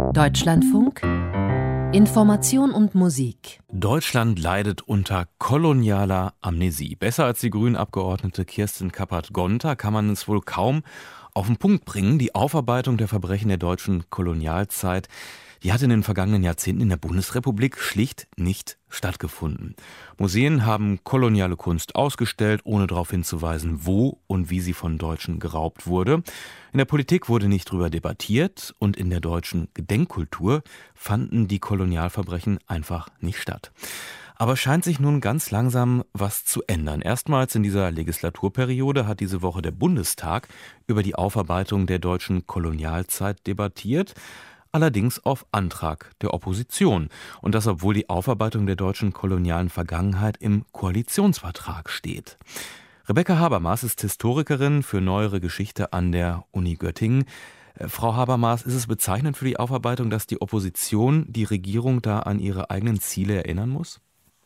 Deutschlandfunk Information und Musik. Deutschland leidet unter kolonialer Amnesie. Besser als die Grünen-Abgeordnete Kirsten Kappert-Gonter kann man es wohl kaum auf den Punkt bringen. Die Aufarbeitung der Verbrechen der deutschen Kolonialzeit, die hat in den vergangenen Jahrzehnten in der Bundesrepublik schlicht nicht stattgefunden. Museen haben koloniale Kunst ausgestellt, ohne darauf hinzuweisen, wo und wie sie von Deutschen geraubt wurde. In der Politik wurde nicht drüber debattiert und in der deutschen Gedenkkultur fanden die Kolonialverbrechen einfach nicht statt. Aber scheint sich nun ganz langsam was zu ändern. Erstmals in dieser Legislaturperiode hat diese Woche der Bundestag über die Aufarbeitung der deutschen Kolonialzeit debattiert. Allerdings auf Antrag der Opposition. Und das, obwohl die Aufarbeitung der deutschen kolonialen Vergangenheit im Koalitionsvertrag steht. Rebecca Habermas ist Historikerin für Neuere Geschichte an der Uni Göttingen. Frau Habermas, ist es bezeichnend für die Aufarbeitung, dass die Opposition die Regierung da an ihre eigenen Ziele erinnern muss?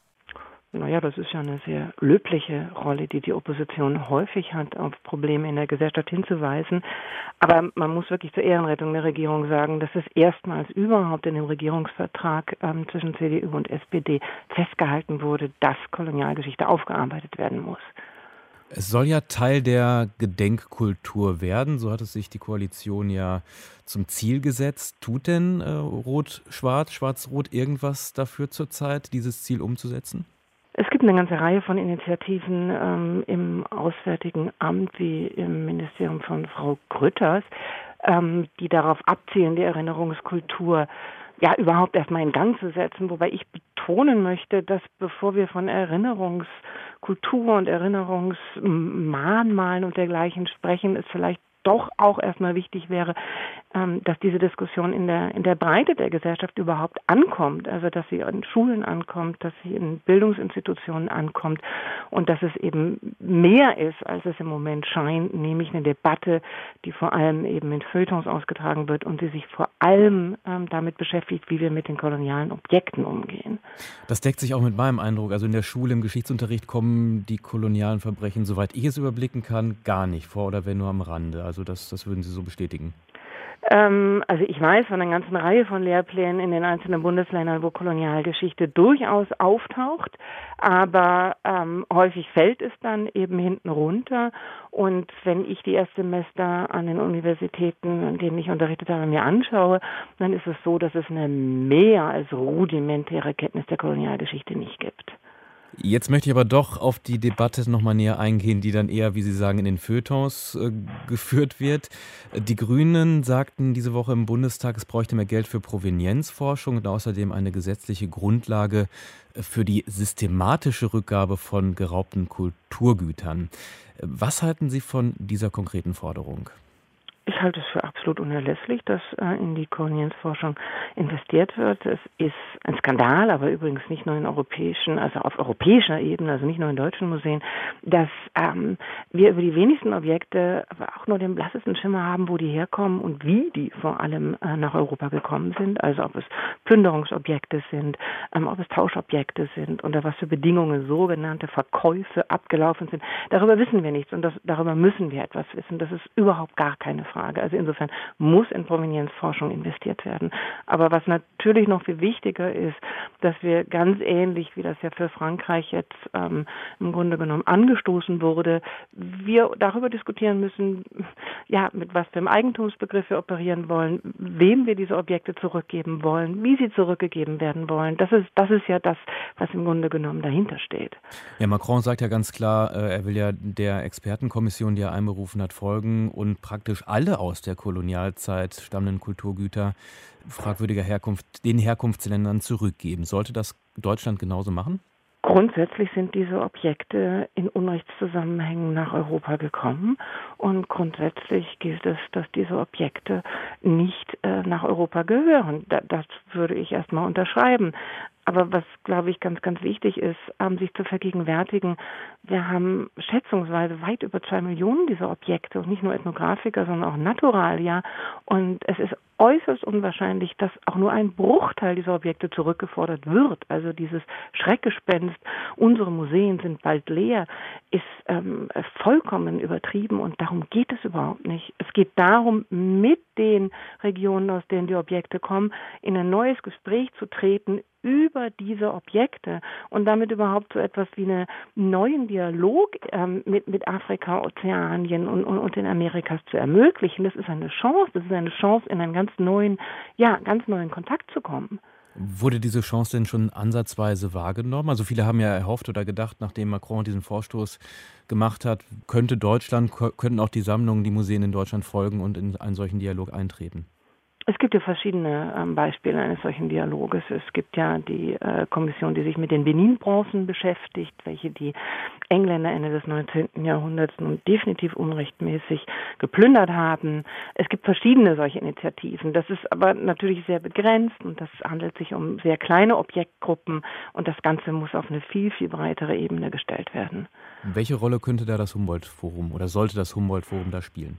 Naja, das ist ja eine sehr löbliche Rolle, die die Opposition häufig hat, auf Probleme in der Gesellschaft hinzuweisen. Aber man muss wirklich zur Ehrenrettung der Regierung sagen, dass es erstmals überhaupt in dem Regierungsvertrag zwischen CDU und SPD festgehalten wurde, dass Kolonialgeschichte aufgearbeitet werden muss. Es soll ja Teil der Gedenkkultur werden, so hat es sich die Koalition ja zum Ziel gesetzt. Tut denn Rot-Schwarz, Schwarz-Rot irgendwas dafür zurzeit, dieses Ziel umzusetzen? Es gibt eine ganze Reihe von Initiativen im Auswärtigen Amt wie im Ministerium von Frau Grütters, die darauf abzielen, die Erinnerungskultur überhaupt erstmal in Gang zu setzen. Wobei ich betonen möchte, dass bevor wir von Erinnerungskultur und Erinnerungsmahnmalen und dergleichen sprechen, es vielleicht doch auch erstmal wichtig wäre, dass diese Diskussion in der Breite der Gesellschaft überhaupt ankommt, also dass sie in Schulen ankommt, dass sie in Bildungsinstitutionen ankommt und dass es eben mehr ist, als es im Moment scheint, nämlich eine Debatte, die vor allem eben in Feuilletons ausgetragen wird und die sich vor allem damit beschäftigt, wie wir mit den kolonialen Objekten umgehen. Das deckt sich auch mit meinem Eindruck. Also in der Schule, im Geschichtsunterricht kommen die kolonialen Verbrechen, soweit ich es überblicken kann, gar nicht vor oder wenn nur am Rande. Also das würden Sie so bestätigen? Also ich weiß von einer ganzen Reihe von Lehrplänen in den einzelnen Bundesländern, wo Kolonialgeschichte durchaus auftaucht, aber häufig fällt es dann eben hinten runter. Und wenn ich die Erstsemester an den Universitäten, an denen ich unterrichtet habe, mir anschaue, dann ist es so, dass es eine mehr als rudimentäre Kenntnis der Kolonialgeschichte nicht gibt. Jetzt möchte ich aber doch auf die Debatte nochmal näher eingehen, die dann eher, wie Sie sagen, in den Feuilletons geführt wird. Die Grünen sagten diese Woche im Bundestag, es bräuchte mehr Geld für Provenienzforschung und außerdem eine gesetzliche Grundlage für die systematische Rückgabe von geraubten Kulturgütern. Was halten Sie von dieser konkreten Forderung? Ich halte es für absolut unerlässlich, dass in die Provenienzforschung investiert wird. Es ist ein Skandal, aber übrigens nicht nur auf europäischer Ebene, also nicht nur in deutschen Museen, dass wir über die wenigsten Objekte aber auch nur den blassesten Schimmer haben, wo die herkommen und wie die vor allem nach Europa gekommen sind. Also ob es Plünderungsobjekte sind, ob es Tauschobjekte sind, unter was für Bedingungen sogenannte Verkäufe abgelaufen sind. Darüber wissen wir nichts und darüber müssen wir etwas wissen. Das ist überhaupt gar keine Frage. Also insofern muss in Provenienzforschung investiert werden. Aber was natürlich noch viel wichtiger ist, dass wir ganz ähnlich, wie das ja für Frankreich jetzt im Grunde genommen angestoßen wurde, wir darüber diskutieren müssen, mit was für einem Eigentumsbegriff wir operieren wollen, wem wir diese Objekte zurückgeben wollen, wie sie zurückgegeben werden wollen. Das ist ja das, was im Grunde genommen dahinter steht. Ja, Macron sagt ja ganz klar, er will ja der Expertenkommission, die er einberufen hat, folgen und praktisch alle aus der Kolonialzeit stammenden Kulturgüter fragwürdiger Herkunft den Herkunftsländern zurückgeben. Sollte das Deutschland genauso machen? Grundsätzlich sind diese Objekte in Unrechtszusammenhängen nach Europa gekommen und grundsätzlich gilt es, dass diese Objekte nicht nach Europa gehören. Das würde ich erstmal unterschreiben. Aber was, glaube ich, ganz, ganz wichtig ist, sich zu vergegenwärtigen, wir haben schätzungsweise weit über 2 Millionen dieser Objekte und nicht nur Ethnographika, sondern auch Naturalia. Und es ist äußerst unwahrscheinlich, dass auch nur ein Bruchteil dieser Objekte zurückgefordert wird. Also dieses Schreckgespenst, unsere Museen sind bald leer, ist vollkommen übertrieben und darum geht es überhaupt nicht. Es geht darum, mit den Regionen, aus denen die Objekte kommen, in ein neues Gespräch zu treten über diese Objekte und damit überhaupt so etwas wie einen neuen Dialog mit Afrika, Ozeanien und den Amerikas zu ermöglichen. Das ist eine Chance, in einen ganz neuen Kontakt zu kommen. Wurde diese Chance denn schon ansatzweise wahrgenommen? Also viele haben ja erhofft oder gedacht, nachdem Macron diesen Vorstoß gemacht hat, könnten auch die Sammlungen, die Museen in Deutschland folgen und in einen solchen Dialog eintreten. Es gibt ja verschiedene Beispiele eines solchen Dialoges. Es gibt ja die Kommission, die sich mit den Benin-Bronzen beschäftigt, welche die Engländer Ende des 19. Jahrhunderts nun definitiv unrechtmäßig geplündert haben. Es gibt verschiedene solche Initiativen. Das ist aber natürlich sehr begrenzt und das handelt sich um sehr kleine Objektgruppen und das Ganze muss auf eine viel, viel breitere Ebene gestellt werden. Welche Rolle könnte da das Humboldt-Forum oder sollte das Humboldt-Forum da spielen?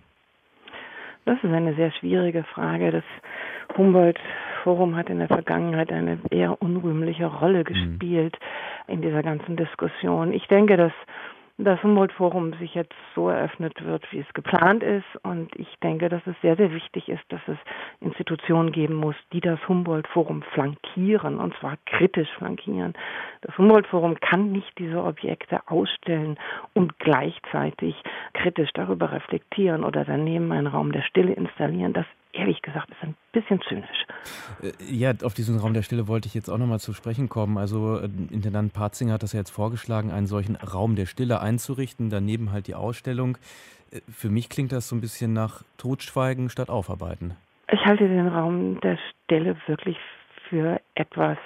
Das ist eine sehr schwierige Frage. Das Humboldt-Forum hat in der Vergangenheit eine eher unrühmliche Rolle gespielt in dieser ganzen Diskussion. Ich denke, dass das Humboldt-Forum sich jetzt so eröffnet wird, wie es geplant ist. Und ich denke, dass es sehr, sehr wichtig ist, dass es Institutionen geben muss, die das Humboldt-Forum flankieren, und zwar kritisch flankieren. Das Humboldt-Forum kann nicht diese Objekte ausstellen und gleichzeitig kritisch darüber reflektieren oder daneben einen Raum der Stille installieren. Das ehrlich gesagt ist ein bisschen zynisch. Ja, auf diesen Raum der Stille wollte ich jetzt auch nochmal zu sprechen kommen. Also Intendant Partzinger hat das ja jetzt vorgeschlagen, einen solchen Raum der Stille einzurichten, daneben halt die Ausstellung. Für mich klingt das so ein bisschen nach Totschweigen statt Aufarbeiten. Ich halte den Raum der Stille wirklich für etwas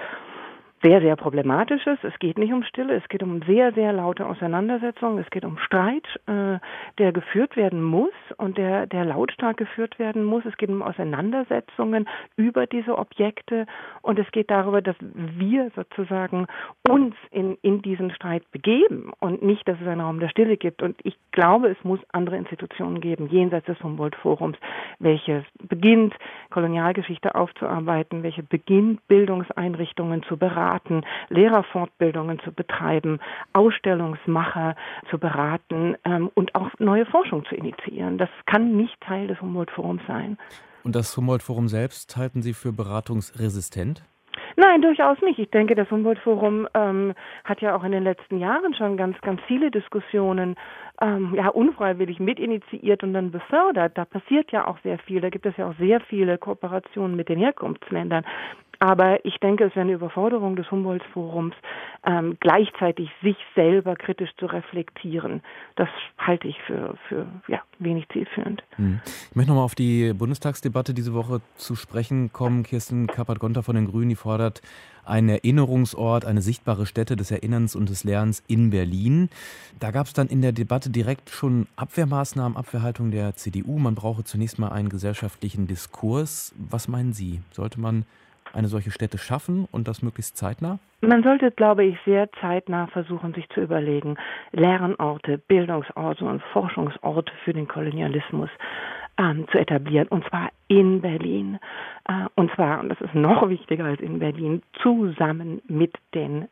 sehr, sehr Problematisches. Es geht nicht um Stille, es geht um sehr, sehr laute Auseinandersetzungen, es geht um Streit, der geführt werden muss und der lautstark geführt werden muss. Es geht um Auseinandersetzungen über diese Objekte und es geht darüber, dass wir sozusagen uns in diesen Streit begeben und nicht, dass es einen Raum der Stille gibt. Und ich glaube, es muss andere Institutionen geben, jenseits des Humboldt-Forums, welches beginnt, Kolonialgeschichte aufzuarbeiten, welche beginnt, Bildungseinrichtungen zu beraten, Lehrerfortbildungen zu betreiben, Ausstellungsmacher zu beraten und auch neue Forschung zu initiieren. Das kann nicht Teil des Humboldt-Forums sein. Und das Humboldt-Forum selbst halten Sie für beratungsresistent? Nein, durchaus nicht. Ich denke, das Humboldt-Forum hat ja auch in den letzten Jahren schon ganz, ganz viele Diskussionen unfreiwillig mitinitiiert und dann befördert. Da passiert ja auch sehr viel. Da gibt es ja auch sehr viele Kooperationen mit den Herkunftsländern. Aber ich denke, es wäre eine Überforderung des Humboldt-Forums, gleichzeitig sich selber kritisch zu reflektieren. Das halte ich für wenig zielführend. Ich möchte nochmal auf die Bundestagsdebatte diese Woche zu sprechen kommen. Kirsten Kappert-Gonter von den Grünen, die fordert einen Erinnerungsort, eine sichtbare Stätte des Erinnerns und des Lernens in Berlin. Da gab es dann in der Debatte direkt schon Abwehrmaßnahmen, Abwehrhaltung der CDU. Man brauche zunächst mal einen gesellschaftlichen Diskurs. Was meinen Sie? Sollte man eine solche Stätte schaffen und das möglichst zeitnah? Man sollte, glaube ich, sehr zeitnah versuchen, sich zu überlegen, Lernorte, Bildungsorte und Forschungsorte für den Kolonialismus zu etablieren, und zwar in Berlin. Und zwar, und das ist noch wichtiger als in Berlin, zusammen mit den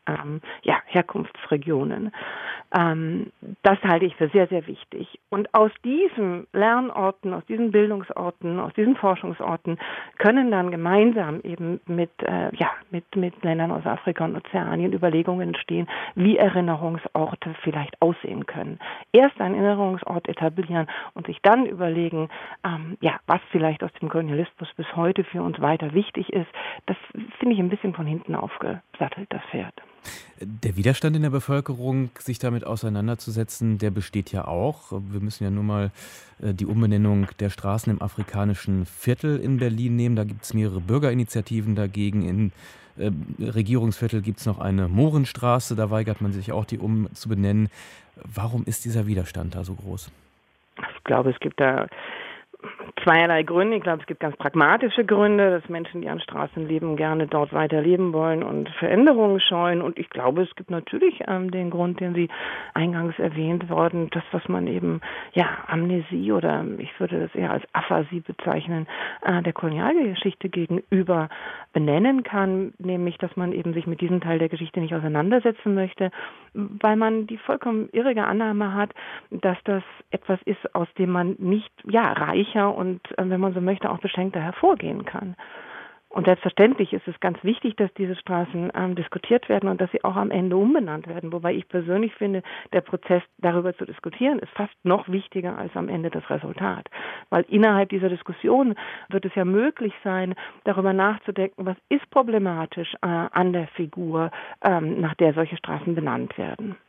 Herkunftsregionen. Das halte ich für sehr, sehr wichtig. Und aus diesen Lernorten, aus diesen Bildungsorten, aus diesen Forschungsorten können dann gemeinsam eben mit Ländern aus Afrika und Ozeanien Überlegungen entstehen, wie Erinnerungsorte vielleicht aussehen können. Erst einen Erinnerungsort etablieren und sich dann überlegen, was vielleicht aus dem Kolonialismus bis heute für uns weiter wichtig ist. Das finde ich ein bisschen von hinten aufgesattelt, das Pferd. Der Widerstand in der Bevölkerung, sich damit auseinanderzusetzen, der besteht ja auch. Wir müssen ja nur mal die Umbenennung der Straßen im afrikanischen Viertel in Berlin nehmen. Da gibt es mehrere Bürgerinitiativen dagegen. In Regierungsviertel gibt es noch eine Mohrenstraße. Da weigert man sich auch, die umzubenennen. Warum ist dieser Widerstand da so groß? Ich glaube, es gibt da Zweierlei Gründe. Ich glaube, es gibt ganz pragmatische Gründe, dass Menschen, die an Straßen leben, gerne dort weiter leben wollen und Veränderungen scheuen. Und ich glaube, es gibt natürlich den Grund, den Sie eingangs erwähnt worden, das, was man eben Amnesie oder ich würde das eher als Aphasie bezeichnen, der Kolonialgeschichte gegenüber benennen kann, nämlich, dass man eben sich mit diesem Teil der Geschichte nicht auseinandersetzen möchte, weil man die vollkommen irrige Annahme hat, dass das etwas ist, aus dem man nicht reicher und, wenn man so möchte, auch beschränkter hervorgehen kann. Und selbstverständlich ist es ganz wichtig, dass diese Straßen diskutiert werden und dass sie auch am Ende umbenannt werden. Wobei ich persönlich finde, der Prozess, darüber zu diskutieren, ist fast noch wichtiger als am Ende das Resultat. Weil innerhalb dieser Diskussion wird es ja möglich sein, darüber nachzudenken, was ist problematisch an der Figur, nach der solche Straßen benannt werden.